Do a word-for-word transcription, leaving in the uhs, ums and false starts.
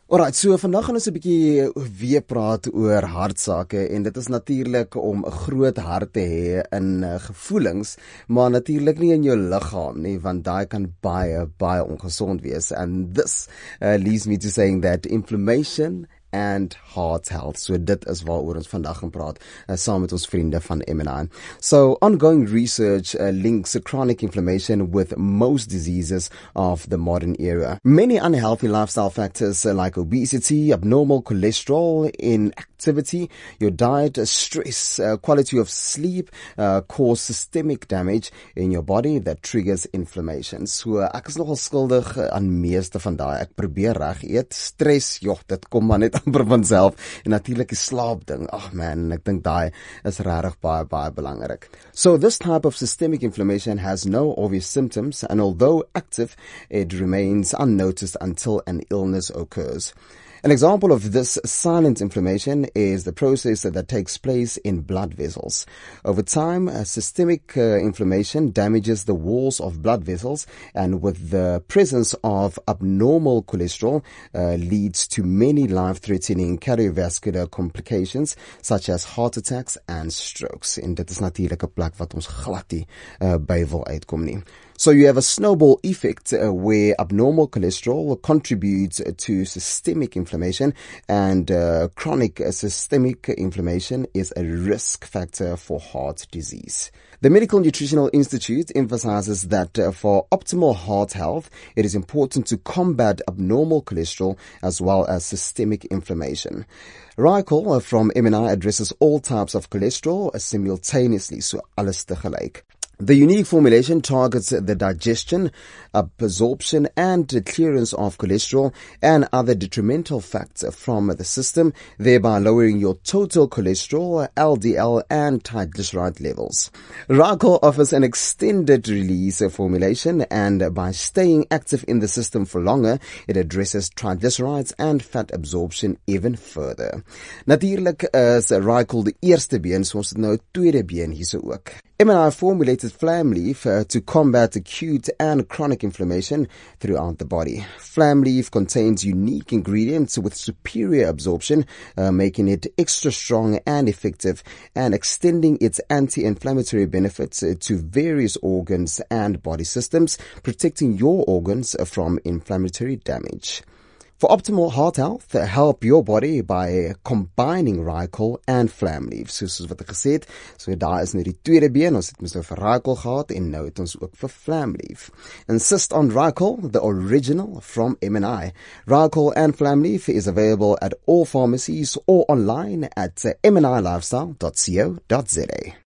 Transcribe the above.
Alright, so vandag gaan ons 'n bietjie weer praat oor hartsake en dit is natuurlik om 'n groot hart te hê in uh, gevoelens, maar natuurlik nie in jou liggaam nie, want daai kan baie baie ongesond wees. And this uh, leads me to saying that inflammation and heart health. So dit is waaroor ons vandag gaan praat uh, saam met ons vriende van M and I. So ongoing research uh, links chronic inflammation with most diseases of the modern era. Many unhealthy lifestyle factors uh, like obesity, abnormal cholesterol, inactivity, your diet, uh, stress, uh, quality of sleep uh, cause systemic damage in your body that triggers inflammation. So uh, ek is nogal skuldig uh, aan meeste van daai. Ek probeer reg eet. Stress, joh, dit kom maar net amper van self. En natuurlik die slaap ding. Ag man, ek dink daai is regtig baie baie belangrik. So this type of systemic inflammation has no obvious symptoms, and although active, it remains unnoticed until an illness occurs. An example of this silent inflammation is the process that takes place in blood vessels. Over time, uh, systemic uh, inflammation damages the walls of blood vessels, and with the presence of abnormal cholesterol uh, leads to many life-threatening cardiovascular complications such as heart attacks and strokes. En dit is natuurlik 'n plek wat ons glad nie uh, by wil uitkom nie. So you have a snowball effect uh, where abnormal cholesterol contributes to systemic inflammation, and uh, chronic uh, systemic inflammation is a risk factor for heart disease. The Medical Nutritional Institute emphasizes that uh, for optimal heart health, it is important to combat abnormal cholesterol as well as systemic inflammation. Raikol uh, from M and I addresses all types of cholesterol uh, simultaneously, so alles tegelijk. The unique formulation targets the digestion, absorption and clearance of cholesterol and other detrimental facts from the system, thereby lowering your total cholesterol, L D L and triglyceride levels. Raikol offers an extended release formulation, and by staying active in the system for longer, it addresses triglycerides and fat absorption even further. Natuurlik is Raikol die eerste been, so ons het nou tweede been hierso ook. M and I formulated Flamleaf uh, to combat acute and chronic inflammation throughout the body. Flamleaf contains unique ingredients with superior absorption, uh, making it extra strong and effective, and extending its anti-inflammatory benefits uh, to various organs and body systems, protecting your organs uh, from inflammatory damage. For optimal heart health, help your body by combining Raikol and Flamleaf. So soos wat ek gesê het, so daar is nou die tweede been, ons het mos nou vir Raikol gehad en nou het ons ook vir Flamleaf. Insist on Raikol, the original from M and I. Raikol and Flamleaf is available at all pharmacies or online at m n i lifestyle dot co dot za.